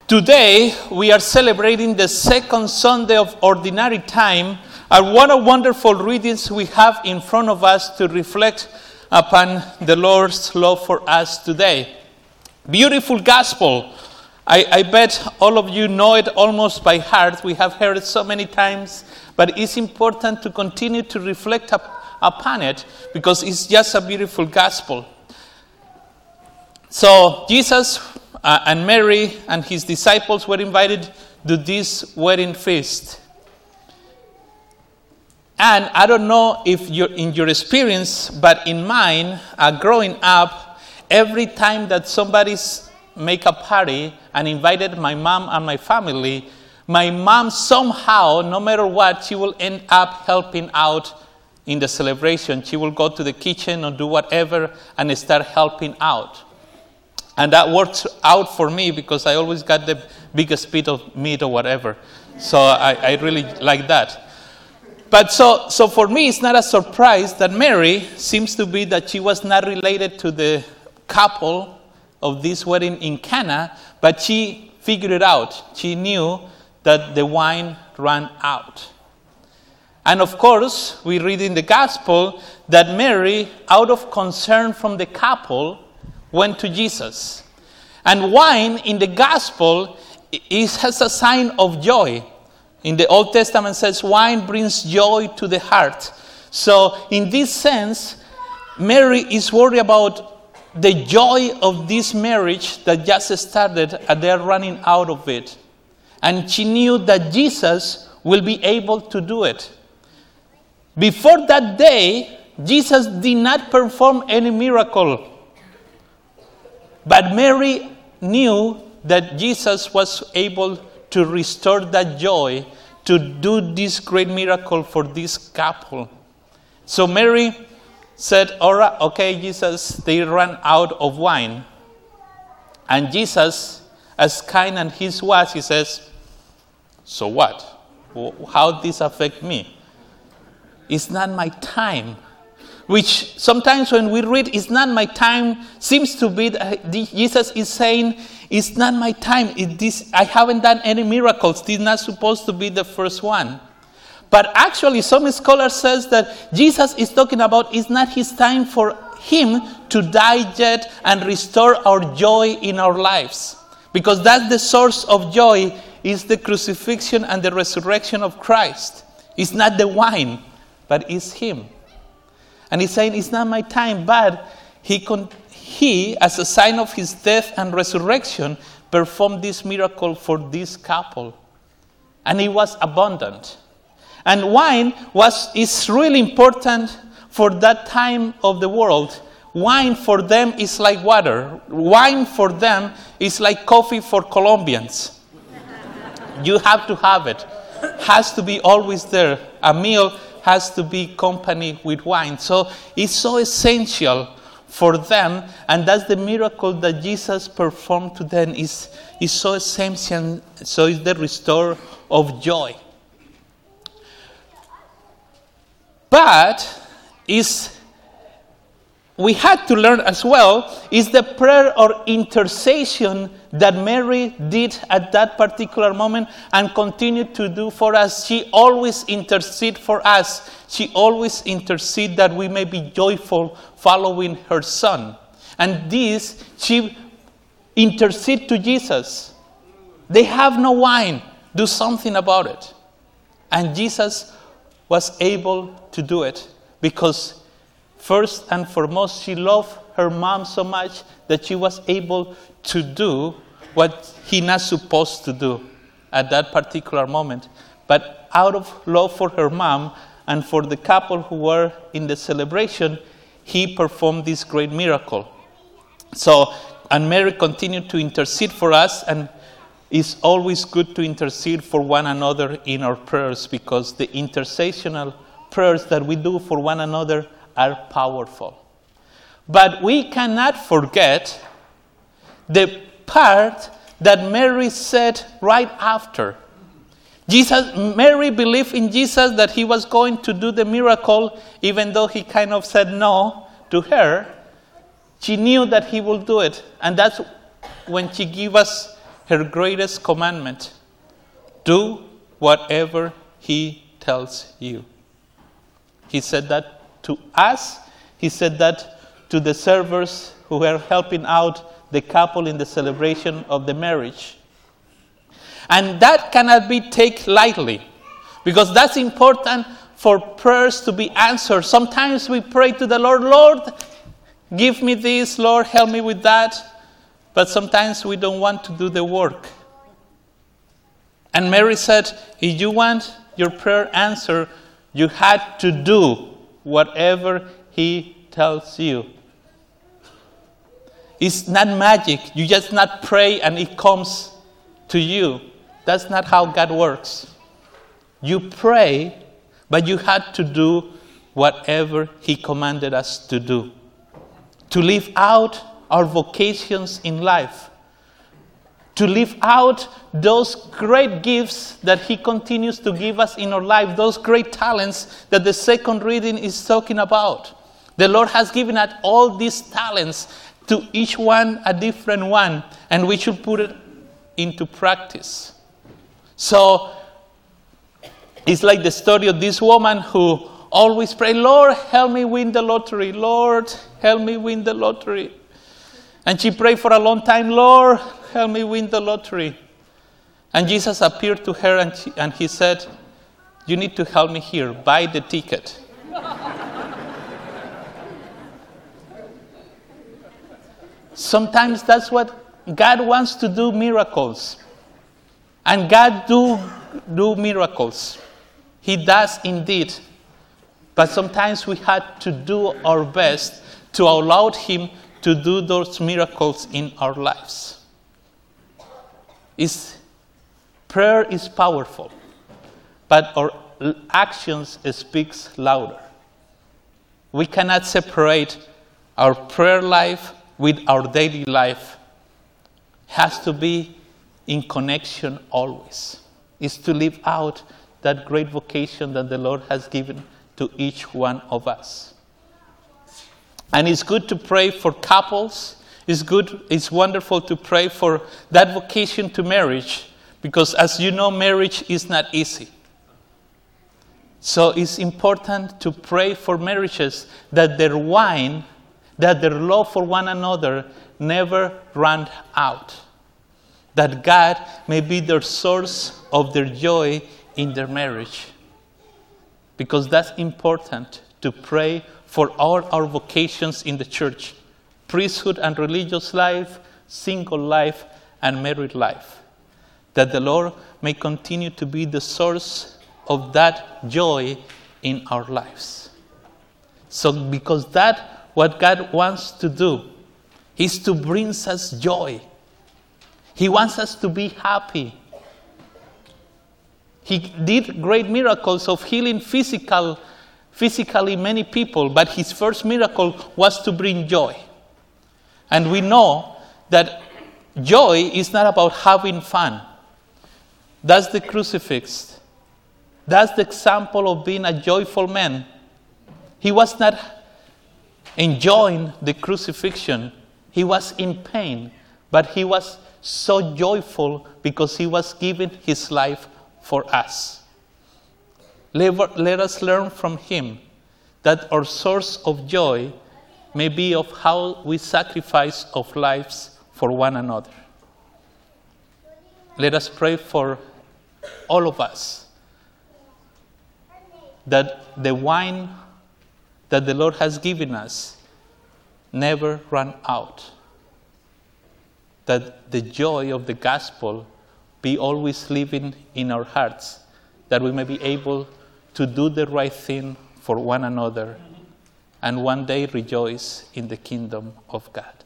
Today, we are celebrating the second Sunday of Ordinary Time, and what a wonderful readings we have in front of us to reflect upon the Lord's love for us today. Beautiful gospel. I bet all of you know it almost by heart. We have heard it so many times, but it's important to continue to reflect upon it because it's just a beautiful gospel. So Jesus and Mary and his disciples were invited to this wedding feast. And I don't know if you're in your experience, but in mine, growing up, every time that somebody's make a party and invited my mom and my family, my mom somehow, no matter what, she will end up helping out in the celebration. She will go to the kitchen or do whatever and start helping out. And that works out for me because I always got the biggest bit of meat or whatever. So I really like that. But so for me, it's not a surprise that Mary seems to be that she was not related to the couple of this wedding in Cana, but she figured it out. She knew that the wine ran out. And of course, we read in the gospel that Mary, out of concern from the couple, went to Jesus. And wine in the gospel has a sign of joy. In the Old Testament says wine brings joy to the heart. So in this sense, Mary is worried about the joy of this marriage that just started and they're running out of it. And she knew that Jesus will be able to do it. Before that day, Jesus did not perform any miracle. But Mary knew that Jesus was able to restore that joy, to do this great miracle for this couple. So Mary said, all right, okay, Jesus, they ran out of wine. And Jesus, as kind as he was, he says, so what? How does this affect me? It's not my time. Which sometimes when we read, it's not my time, seems to be that Jesus is saying, it's not my time. I haven't done any miracles. This is not supposed to be the first one. But actually, some scholars says that Jesus is talking about it's not his time for him to die yet and restore our joy in our lives. Because that's the source of joy, is the crucifixion and the resurrection of Christ. It's not the wine, but it's him. And he's saying, it's not my time, but he, as a sign of his death and resurrection, performed this miracle for this couple. And it was abundant. And wine is really important for that time of the world. Wine for them is like water. Wine for them is like coffee for Colombians. You have to have it. Has to be always there. A meal has to be accompanied with wine. So it's so essential for them, and that's the miracle that Jesus performed to them is so essential. So it's the restore of joy. But we had to learn as well is the prayer or intercession that Mary did at that particular moment and continued to do for us. She always intercedes for us. She always intercedes that we may be joyful following her son. And this, she intercedes to Jesus. They have no wine. Do something about it. And Jesus was able to do it because first and foremost, she loved her mom so much that she was able to do what he not supposed to do at that particular moment. But out of love for her mom and for the couple who were in the celebration, he performed this great miracle. So, and Mary continued to intercede for us, and it's always good to intercede for one another in our prayers because the intercessional prayers that we do for one another are powerful. But we cannot forget the part that Mary said right after. Mary believed in Jesus that he was going to do the miracle, even though he kind of said no to her. She knew that he will do it. And that's when she gave us her greatest commandment. Do whatever he tells you. He said that to us. He said that to the servers who were helping out the couple in the celebration of the marriage. And that cannot be taken lightly, because that's important for prayers to be answered. Sometimes we pray to the Lord, Lord, give me this, Lord, help me with that. But sometimes we don't want to do the work. And Mary said, if you want your prayer answered, you had to do whatever he tells you. It's not magic. You just not pray and it comes to you. That's not how God works. You pray, but you had to do whatever he commanded us to do. To live out our vocations in life. To live out those great gifts that he continues to give us in our life. Those great talents that the second reading is talking about. The Lord has given us all these talents, to each one a different one. And we should put it into practice. So, it's like the story of this woman who always prayed, Lord, help me win the lottery. Lord, help me win the lottery. And she prayed for a long time, Lord, help me win the lottery. And Jesus appeared to her and he said, you need to help me here. Buy the ticket. Sometimes that's what God wants to do, miracles. And God do miracles. He does indeed. But sometimes we had to do our best to allow him to do those miracles in our lives. Prayer is powerful, but our actions speaks louder. We cannot separate our prayer life with our daily life. It has to be in connection always. It's to live out that great vocation that the Lord has given to each one of us. And it's good to pray for couples. It's wonderful to pray for that vocation to marriage, because as you know, marriage is not easy. So it's important to pray for marriages that their wine, that their love for one another never run out. That God may be their source of their joy in their marriage. Because that's important to pray for all our vocations in the church. Priesthood and religious life, single life, and married life. That the Lord may continue to be the source of that joy in our lives. So because that's what God wants to do, is to bring us joy. He wants us to be happy. He did great miracles of healing physically many people, but his first miracle was to bring joy. And we know that joy is not about having fun. That's the crucifix. That's the example of being a joyful man. He was not enjoying the crucifixion. He was in pain, but he was so joyful because he was giving his life for us. Let us learn from him that our source of joy may be of how we sacrifice our lives for one another. Let us pray for all of us that the wine that the Lord has given us never run out. That the joy of the gospel be always living in our hearts, that we may be able to do the right thing for one another and one day rejoice in the kingdom of God.